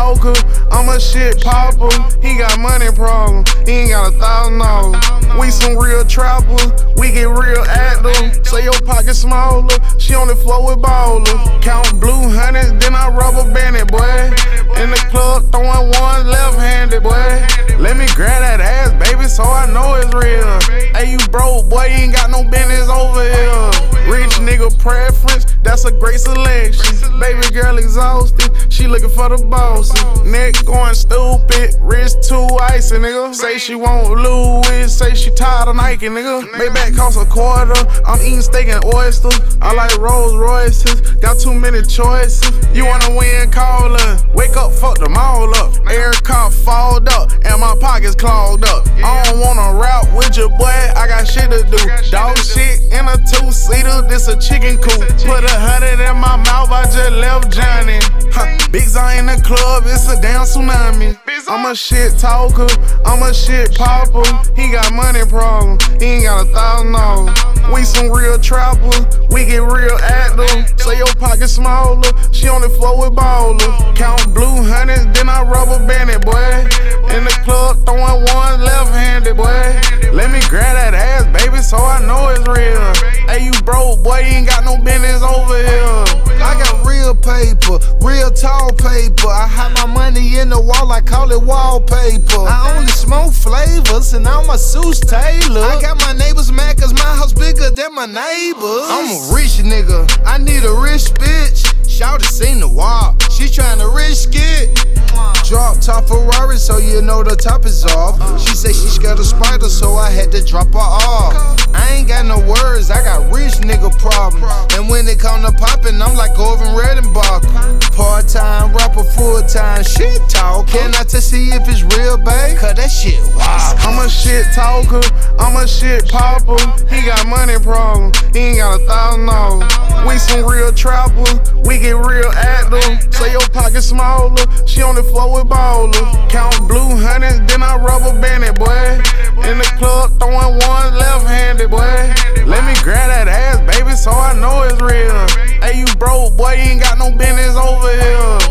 talker, I'm a shit popper. He got money problems, he ain't got $1,000. We some real trappers, we get real active. Say your pocket smaller, she on the floor with baller. Count blue hundreds, then I rubber band it, boy. In the club, throwing one left-handed, boy. Let me grab that ass, baby, so I know it's real. Hey, you broke, boy, you ain't got no business over here. Rich nigga preference, that's a great selection. Baby girl exhausted, she looking for the boss. Neck going stupid, wrist too icy, nigga. Say she want Louis, say she tired of Nike, nigga. Maybach cost $25, I'm eating steak and oysters. I like Rolls Royces, got too many choices. You wanna win, call her. Wake up, fuck them all up. Air car fogged up, and my pockets clogged up. I don't wanna rap with you, boy, I got shit to do. Dog shit in a two-seater, this a chicken coop. Put 100 in my mouth, I just left Johnny. Big Zion in the club, it's a damn tsunami. I'm a shit talker, I'm a shit popper. He got money problems, he ain't got $1,000. We some real trappers, we get real active. Say your pocket smaller, she on the floor with baller. Count blue hundreds, then I rubber band it, boy. In the club, throwing one left-handed, boy. Let me grab that ass, baby, so I know it's real. Hey, you broke, boy, you ain't got no business over here. I got real paper, real tall paper. I hide my money in the wall, I call it wallpaper. I only smoke flavors and all my suits tailored. I got my neighbors mad cause my house bigger than my neighbors. I'm a rich nigga, I need a rich bitch. Shawty seen the walk, she tryna risk it. Drop top Ferrari so you know the top is off. She say she scared of spiders so I had to drop her off. I ain't got no words, I got rich nigga problems. And when it come to poppin', I'm like Orvin Redenbacher. Part-time rapper, full-time shit talk. Can I test see if it's real, babe? Cause that shit wild. I'm a shit talker, I'm a shit popper. He got money problems, he ain't got $1,000. We some real trappers, we get real active. Say your pocket smaller, she on the floor with baller. Count blue hundreds, then I rubber band it, boy. In the club, throwing one left-handed, boy. Let me grab that ass, baby, so I know it's real. Hey, you broke, boy, you ain't got no business over here.